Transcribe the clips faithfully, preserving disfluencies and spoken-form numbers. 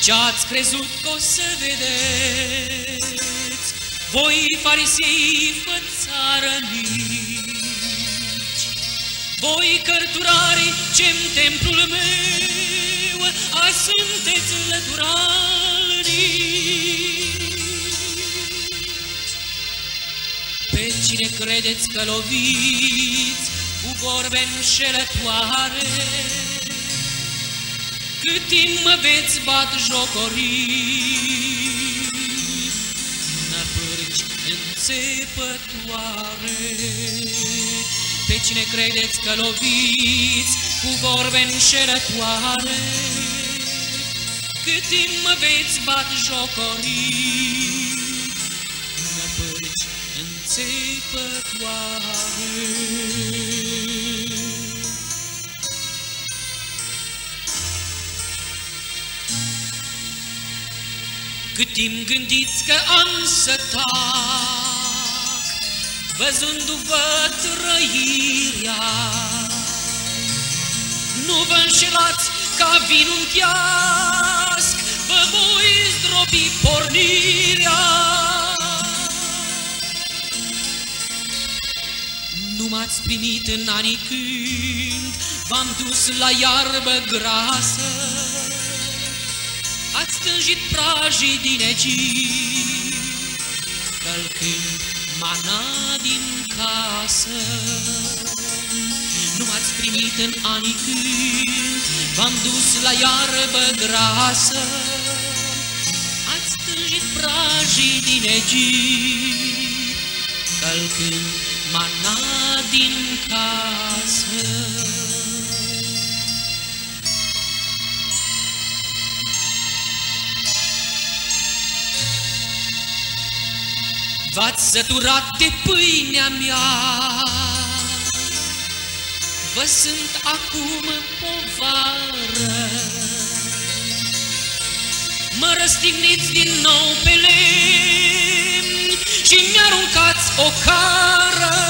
Ce-ați crezut că o să vedeți, voi farisei fățară mici, voi cărturari ce-n templul meu azi sunteți lăturalnici. Pe cine credeți că loviți cu vorbe înșelătoare, cât timp mă veți batjocori, năpârci înțepătoare. Pe cine credeți că loviți cu vorbe înșelătoare, cât timp mă veți batjocori, năpârci înțepătoare. Cât timp gândiți că am să tac, văzându-vă trăirea, nu vă înșelați ca vin un chiasc, vă voi zdrobi pornirea. Nu m-ați primit în anii când v-am dus la iarbă grasă, ați stânjit prajii din Egipt, călcând mana din casă. Nu m-ați primit în anii când v-am dus la iarbă grasă, ați stânjit prajii din Egipt, călcând mana din casă. V-ați săturat de pâinea mea, vă sunt acum povară. Mă răstigniți din nou pe lemn și mi-aruncați o cară.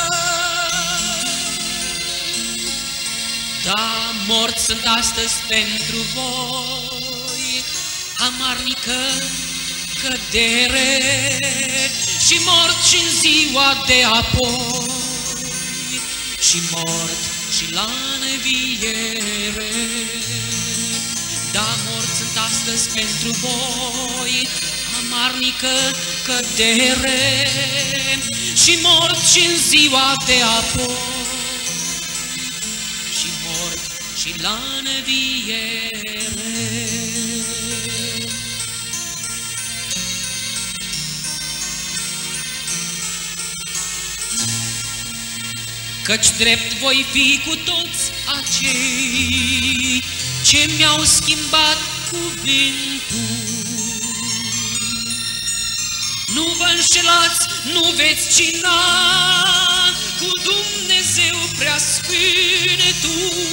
Da, morți sunt astăzi pentru voi, amarnică cădere, și mort și în ziua de apoi, și mort și la neviere. Da, morți sunt astăzi pentru voi, amarnică cădere, și mort și în ziua de apoi, și mort și la neviere. Căci drept voi fi cu toți acei ce mi-au schimbat cuvântul. Nu vă înșelați, nu veți cina cu Dumnezeu preasfântul,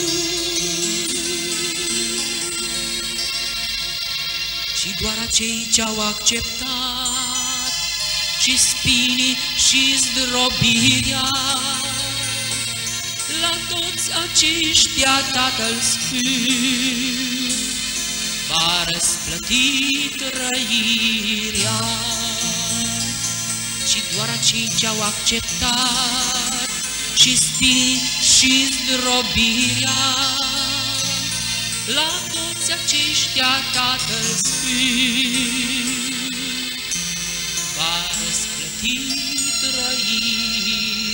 ci doar acei ce-au acceptat și spinii și zdrobirea. La toți aceștia Tatăl Sfânt va răsplăti trăirea, și doar acei ce-au acceptat și spinii și zdrobirea. La toți aceștia Tatăl Sfânt va răsplăti trăirea.